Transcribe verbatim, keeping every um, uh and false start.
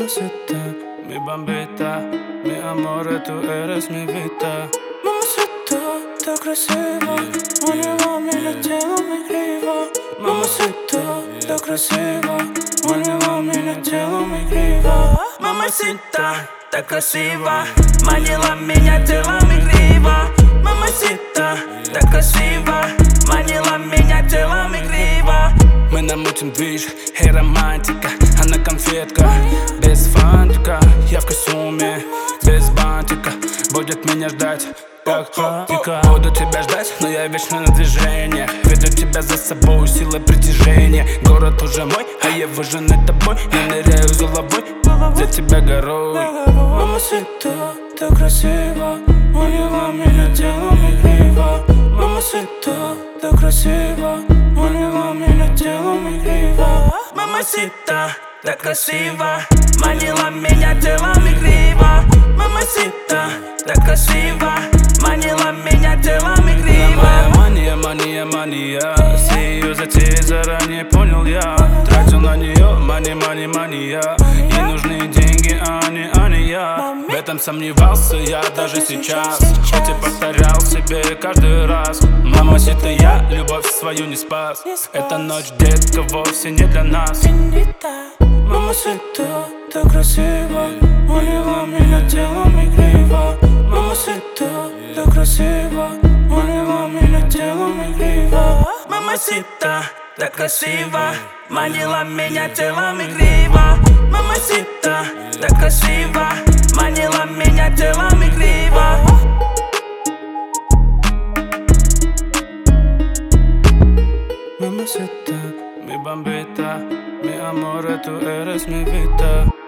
Mamacita, mi bambita, mi amore, tú eres mi vida. Mamacita, так красиво, манила меня телом игриво. Mamacita, так красиво, манила меня телом игриво. Mamacita, так красиво, манила меня телом игриво. Mamacita, так красиво, манила меня телом игриво. Мы намутим движ, и романтика, она конфетка, без фантика. Я в костюме, без бантика, будет меня ждать, как пика. Буду тебя ждать, но я вечно на движении. Веду тебя за собой, сила притяжения. Город уже мой, а я выжженный тобой. Я ныряю с головой, за тебя горой. Mamacita, так красиво, манила меня телом игриво. Mamacita, так красиво, манила меня телом игриво. Mamacita, так красиво, манила меня телом игриво. Mamacita, так красиво, манила меня телом игриво. Моя мания, мания, мания, с ее затеей заранее понял я. Тратил на нее мани, мани, мания. Ей нужны деньги, а не, а не я. В этом сомневался я даже сейчас, хоть и повторял себе каждый раз. Мамасита, я любовь свою не спас. Эта ночь, детка, вовсе не для нас. Mamacita, так красиво, манила меня телом игриво. Mamacita, так красиво, манила меня телом игриво. Mamacita, так красиво, манила меня телом игриво. Mamacita, так красиво, манила меня телом игриво. Mamacita, mi bambita, mi amore, tú eres mi vida.